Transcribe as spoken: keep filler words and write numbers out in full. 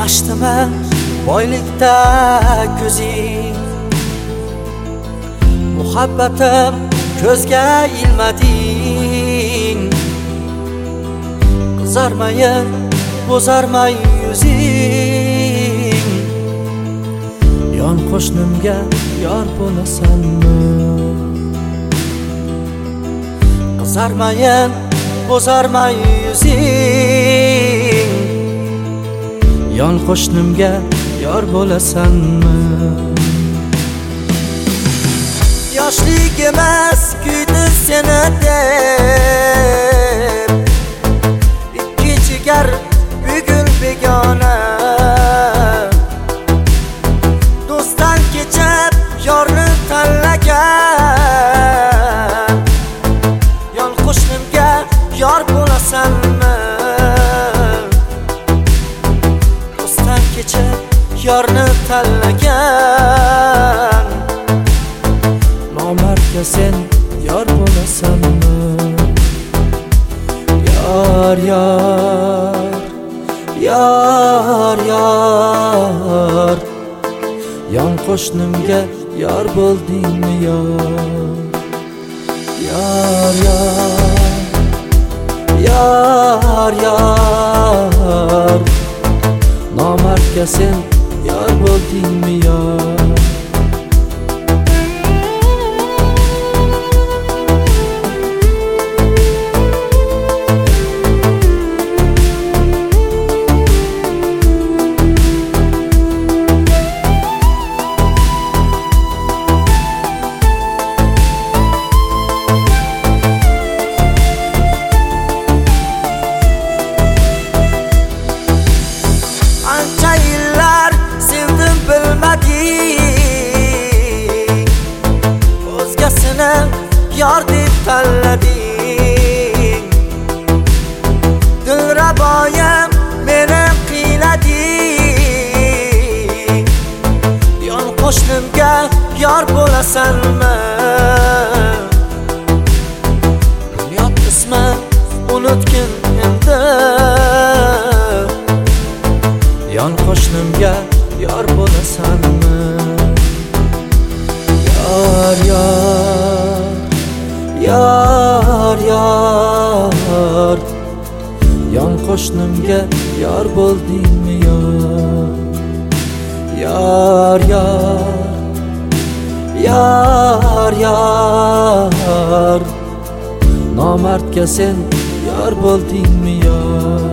ochdimi boylikda ko'zing, muhabbatim ko'zga ilmading. Qizarmayin, bo'zarmay yuzing, yon qo'shnimga yor bo'lasanmi? Qizarmayin, bo'zarmay yuzing, yon qo'shnimga yor bo'lasanmi? Yoshligimiz kuydi seni deb, ikki jigar bugun begona. Do'stdan kechib yorni tanlagan, yon qo'shnimga yor bo'lasanmi? Do'stdan kechib yorni tanlagan, nomardga sen yor bo'lasanmi? Yor, yor, yor, yor, yon qo'shnimga yor bo'ldingmi yor? Yor, yor, yor, yor, nomardga sen yor bo'ldingmi yor? Yor deb tanlading, dilraboyim meni qiylading. Yon qo'shnimga yor bo'lasanmi? Bunyod ismi unutgin endi, yon qo'shnimga yor bo'lasanmi? Yor, yor, yor, yor, yon qo'shnimga yor bo'ldingmi yor? Yor, yor, yor, yor, nomardga sen yor bo'ldingmi yor?